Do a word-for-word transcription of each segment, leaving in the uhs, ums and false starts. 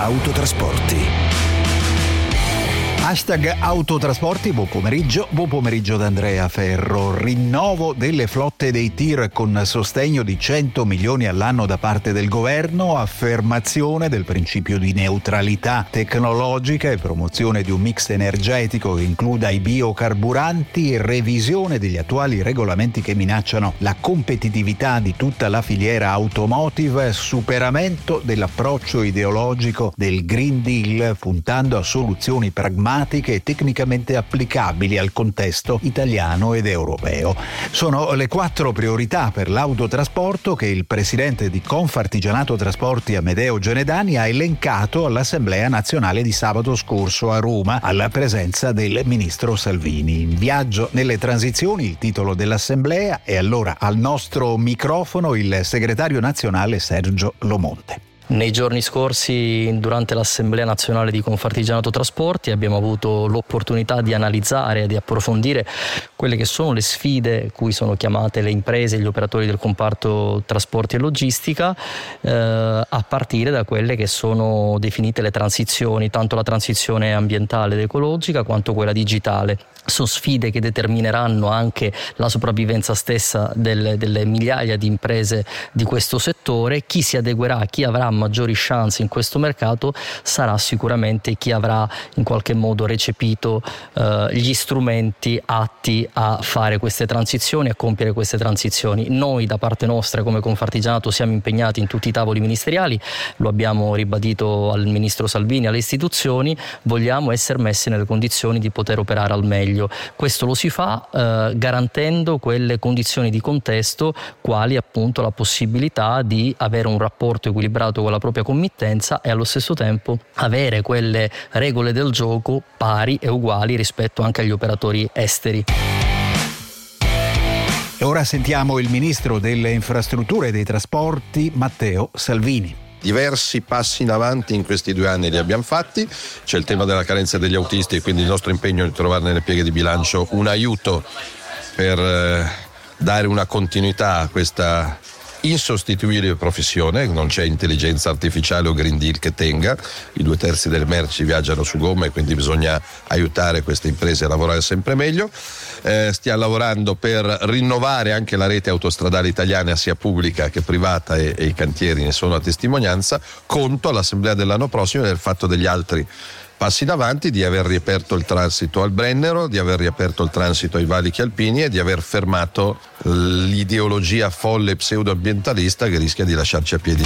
Autotrasporti. Hashtag Autotrasporti, buon pomeriggio, buon pomeriggio da Andrea Ferro. Rinnovo delle flotte dei tir con sostegno di cento milioni all'anno da parte del governo, affermazione del principio di neutralità tecnologica e promozione di un mix energetico che includa i biocarburanti, revisione degli attuali regolamenti che minacciano la competitività di tutta la filiera automotive, superamento dell'approccio ideologico del Green Deal puntando a soluzioni pragmatiche e tecnicamente applicabili al contesto italiano ed europeo. Sono le quattro priorità per l'autotrasporto che il presidente di Confartigianato Trasporti Amedeo Genedani ha elencato all'Assemblea Nazionale di sabato scorso a Roma, alla presenza del ministro Salvini. In viaggio nelle transizioni, il titolo dell'Assemblea, e allora al nostro microfono il segretario nazionale Sergio Lomonte. Nei giorni scorsi, durante l'Assemblea Nazionale di Confartigianato Trasporti, abbiamo avuto l'opportunità di analizzare e di approfondire quelle che sono le sfide cui sono chiamate le imprese e gli operatori del comparto trasporti e logistica, eh, a partire da quelle che sono definite le transizioni, tanto la transizione ambientale ed ecologica quanto quella digitale. Sono sfide che determineranno anche la sopravvivenza stessa delle, delle migliaia di imprese di questo settore. Chi si adeguerà, chi avrà maggiori chance in questo mercato sarà sicuramente chi avrà in qualche modo recepito eh, gli strumenti atti a fare queste transizioni, a compiere queste transizioni. Noi da parte nostra come Confartigianato siamo impegnati in tutti i tavoli ministeriali, lo abbiamo ribadito al ministro Salvini, alle istituzioni, vogliamo essere messi nelle condizioni di poter operare al meglio. Questo lo si fa eh, garantendo quelle condizioni di contesto quali appunto la possibilità di avere un rapporto equilibrato con la propria committenza e allo stesso tempo avere quelle regole del gioco pari e uguali rispetto anche agli operatori esteri. E ora sentiamo il ministro delle infrastrutture e dei trasporti Matteo Salvini. Diversi passi in avanti in questi due anni li abbiamo fatti. C'è il tema della carenza degli autisti e quindi il nostro impegno è di trovare nelle pieghe di bilancio un aiuto per eh, dare una continuità a questa insostituibile professione. Non c'è intelligenza artificiale o Green Deal che tenga, i due terzi delle merci viaggiano su gomma e quindi bisogna aiutare queste imprese a lavorare sempre meglio. Eh, stiamo lavorando per rinnovare anche la rete autostradale italiana sia pubblica che privata e, e i cantieri ne sono a testimonianza. Conto all'assemblea dell'anno prossimo del fatto degli altri passi in avanti, di aver riaperto il transito al Brennero, di aver riaperto il transito ai valichi alpini e di aver fermato l'ideologia folle pseudoambientalista che rischia di lasciarci a piedi.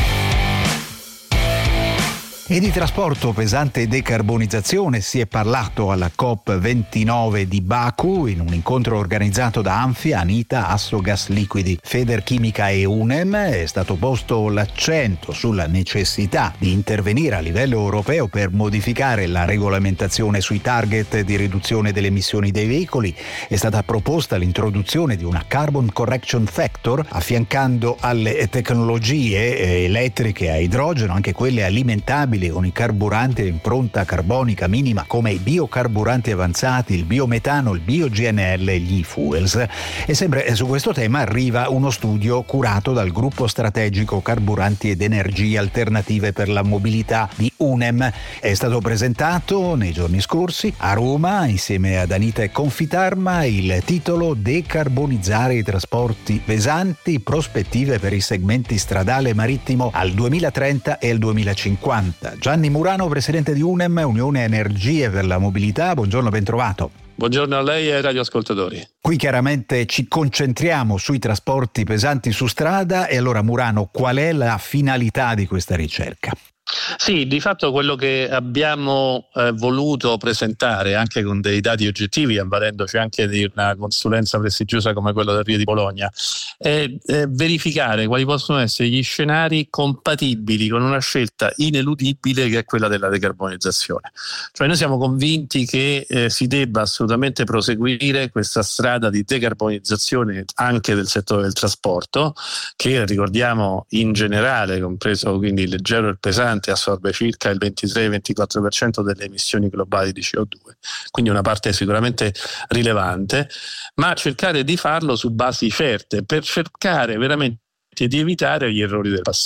E di trasporto pesante e decarbonizzazione si è parlato alla COP ventinove di Baku in un incontro organizzato da Anfi, Anita, Assogas Liquidi, Federchimica e UNEM. È stato posto l'accento sulla necessità di intervenire a livello europeo per modificare la regolamentazione sui target di riduzione delle emissioni dei veicoli. È stata proposta l'introduzione di una Carbon Correction Factor affiancando alle tecnologie elettriche a idrogeno anche quelle alimentabili con i carburanti a impronta carbonica minima come i biocarburanti avanzati, il biometano, il bio-G N L e gli e-fuels. E sempre su questo tema arriva uno studio curato dal gruppo strategico Carburanti ed Energie Alternative per la Mobilità di UNEM. È stato presentato nei giorni scorsi a Roma insieme ad Anita e Confitarma il titolo Decarbonizzare i trasporti pesanti, prospettive per i segmenti stradale e marittimo al duemilatrenta e al duemilacinquanta. Gianni Murano, presidente di UNEM, Unione Energie per la Mobilità, buongiorno, ben trovato. Buongiorno a lei e ai radioascoltatori. Qui chiaramente ci concentriamo sui trasporti pesanti su strada e allora Murano, qual è la finalità di questa ricerca? Sì, di fatto quello che abbiamo eh, voluto presentare anche con dei dati oggettivi, avvalendoci anche di una consulenza prestigiosa come quella del Rio di Bologna, è, è verificare quali possono essere gli scenari compatibili con una scelta ineludibile che è quella della decarbonizzazione. Cioè noi siamo convinti che eh, si debba assolutamente proseguire questa strada di decarbonizzazione anche del settore del trasporto, che ricordiamo in generale, compreso quindi il leggero e il pesante, assorbe circa il ventitré ventiquattro per cento delle emissioni globali di C O due, quindi una parte sicuramente rilevante, ma cercare di farlo su basi certe per cercare veramente di evitare gli errori del passato.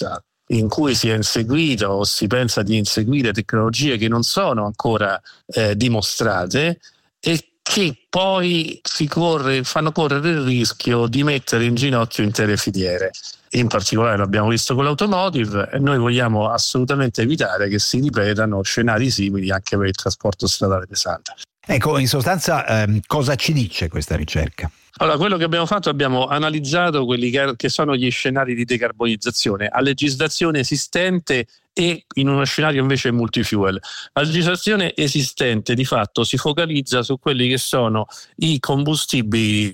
in cui si è inseguito o si pensa di inseguire tecnologie che non sono ancora eh, dimostrate e che poi si corre, fanno correre il rischio di mettere in ginocchio intere filiere. In particolare l'abbiamo visto con l'automotive e noi vogliamo assolutamente evitare che si ripetano scenari simili anche per il trasporto stradale pesante. Ecco, in sostanza ehm, cosa ci dice questa ricerca? Allora, quello che abbiamo fatto, abbiamo analizzato quelli che, che sono gli scenari di decarbonizzazione a legislazione esistente e in uno scenario invece multifuel. La legislazione esistente di fatto si focalizza su quelli che sono i combustibili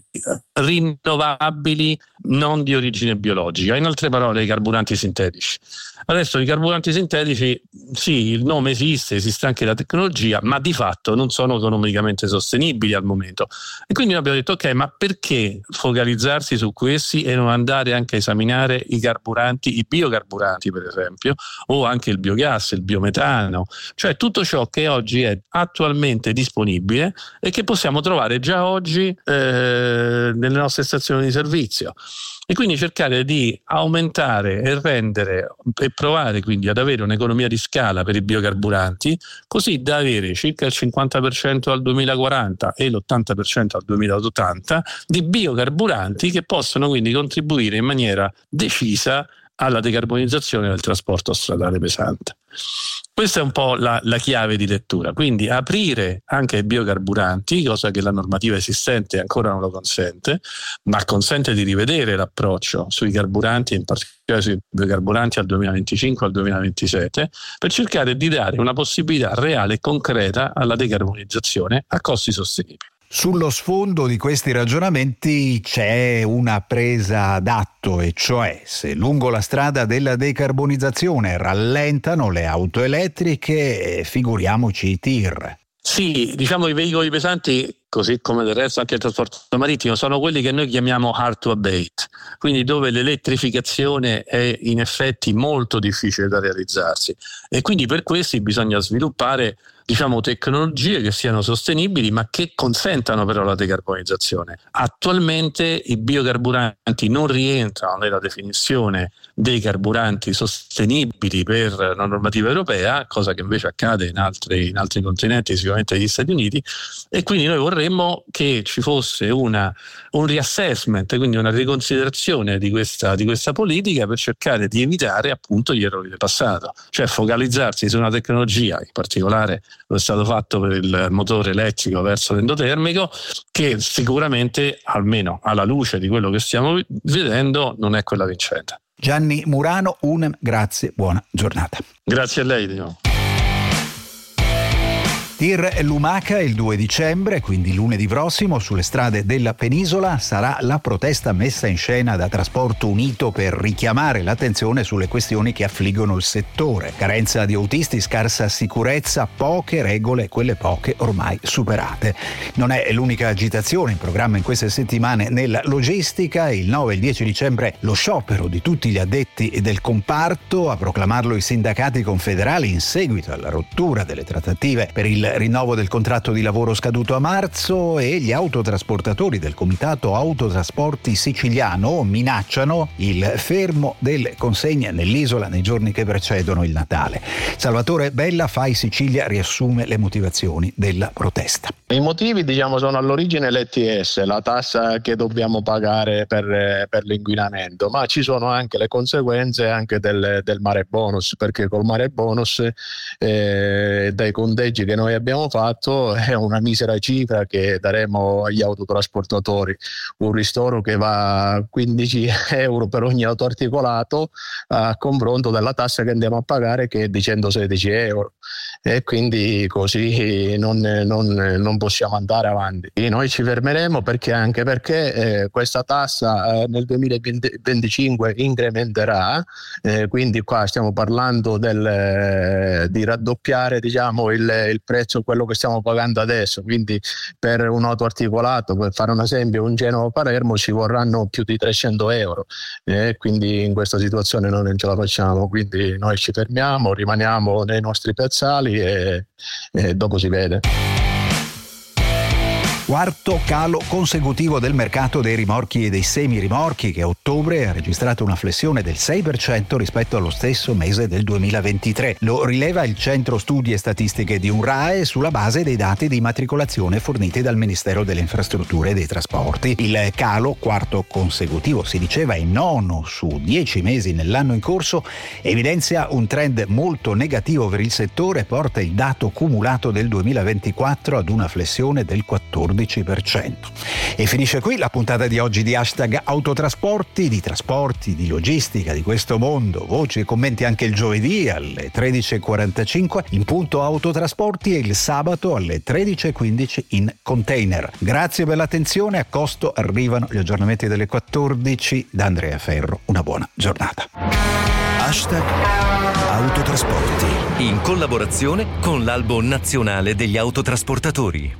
rinnovabili non di origine biologica, in altre parole i carburanti sintetici. Adesso i carburanti sintetici, sì, il nome esiste, esiste anche la tecnologia, ma di fatto non sono economicamente sostenibili al momento. E quindi noi abbiamo detto, ok, ma perché focalizzarsi su questi e non andare anche a esaminare i carburanti, i biocarburanti per esempio, o anche il biogas, il biometano, cioè tutto ciò che oggi è attualmente disponibile e che possiamo trovare già oggi eh, nelle nostre stazioni di servizio. E quindi cercare di aumentare e rendere e provare quindi ad avere un'economia di scala per i biocarburanti, così da avere circa il cinquanta per cento al duemilaquaranta e l'ottanta per cento al duemilaottanta di biocarburanti che possono quindi contribuire in maniera decisa alla decarbonizzazione del trasporto stradale pesante. Questa è un po' la, la chiave di lettura, quindi aprire anche ai biocarburanti, cosa che la normativa esistente ancora non lo consente, ma consente di rivedere l'approccio sui carburanti, in particolare sui biocarburanti al duemilaventicinque al duemilaventisette, per cercare di dare una possibilità reale e concreta alla decarbonizzazione a costi sostenibili. Sullo sfondo di questi ragionamenti c'è una presa d'atto, e cioè se lungo la strada della decarbonizzazione rallentano le auto elettriche, figuriamoci i tir. Sì, diciamo i veicoli pesanti, così come del resto anche il trasporto marittimo, sono quelli che noi chiamiamo hard to abate, quindi dove l'elettrificazione è in effetti molto difficile da realizzarsi e quindi per questi bisogna sviluppare diciamo tecnologie che siano sostenibili ma che consentano però la decarbonizzazione. Attualmente i biocarburanti non rientrano nella definizione dei carburanti sostenibili per la normativa europea, cosa che invece accade in altri, in altri continenti, sicuramente negli Stati Uniti, e quindi noi vorremmo che ci fosse una, un reassessment, quindi una riconsiderazione di questa, di questa politica per cercare di evitare appunto gli errori del passato, cioè focalizzarsi su una tecnologia, in particolare lo è stato fatto per il motore elettrico verso l'endotermico, che sicuramente, almeno alla luce di quello che stiamo vedendo, non è quella vincente. Gianni Murano, U N E M, grazie, buona giornata. Grazie a lei di nuovo. Tir Lumaca il due dicembre, quindi lunedì prossimo, sulle strade della penisola sarà la protesta messa in scena da Trasporto Unito per richiamare l'attenzione sulle questioni che affliggono il settore. Carenza di autisti, scarsa sicurezza, poche regole, quelle poche ormai superate. Non è l'unica agitazione in programma in queste settimane nella logistica. Il nove e il dieci dicembre lo sciopero di tutti gli addetti del comparto, a proclamarlo i sindacati confederali in seguito alla rottura delle trattative per il rinnovo del contratto di lavoro scaduto a marzo, e gli autotrasportatori del Comitato Autotrasporti Siciliano minacciano il fermo delle consegne nell'isola nei giorni che precedono il Natale. Salvatore Bella, Fai Sicilia, riassume le motivazioni della protesta. I motivi diciamo sono all'origine l'E T S, la tassa che dobbiamo pagare per, per l'inquinamento, ma ci sono anche le conseguenze anche del, del mare bonus, perché col mare bonus eh, dai conteggi che noi abbiamo fatto è una misera cifra che daremo agli autotrasportatori, un ristoro che va a quindici euro per ogni autoarticolato a confronto della tassa che andiamo a pagare, che è di centosedici euro, e quindi così non, non, non possiamo andare avanti. E noi ci fermeremo perché anche perché eh, questa tassa eh, nel duemilaventicinque incrementerà, eh, quindi qua stiamo parlando del, eh, di raddoppiare diciamo il, il prezzo, quello che stiamo pagando adesso, quindi per un autoarticolato, per fare un esempio, un Genova-Palermo ci vorranno più di trecento euro, eh, quindi in questa situazione noi non ce la facciamo, quindi noi ci fermiamo, rimaniamo nei nostri piazzali e, e dopo si vede. Quarto calo consecutivo del mercato dei rimorchi e dei semirimorchi, che a ottobre ha registrato una flessione del sei per cento rispetto allo stesso mese del duemilaventitré. Lo rileva il Centro Studi e Statistiche di UNRAE sulla base dei dati di immatricolazione forniti dal Ministero delle Infrastrutture e dei Trasporti. Il calo, quarto consecutivo, si diceva, e nono su dieci mesi nell'anno in corso, evidenzia un trend molto negativo per il settore e porta il dato cumulato del duemilaventiquattro ad una flessione del quattordici per cento. E finisce qui la puntata di oggi di Hashtag Autotrasporti, di trasporti, di logistica, di questo mondo. Voci e commenti anche il giovedì alle tredici e quarantacinque in punto Autotrasporti e il sabato alle tredici e quindici in Container. Grazie per l'attenzione, a costo arrivano gli aggiornamenti delle quattordici da Andrea Ferro. Una buona giornata. Hashtag Autotrasporti, in collaborazione con l'Albo Nazionale degli Autotrasportatori.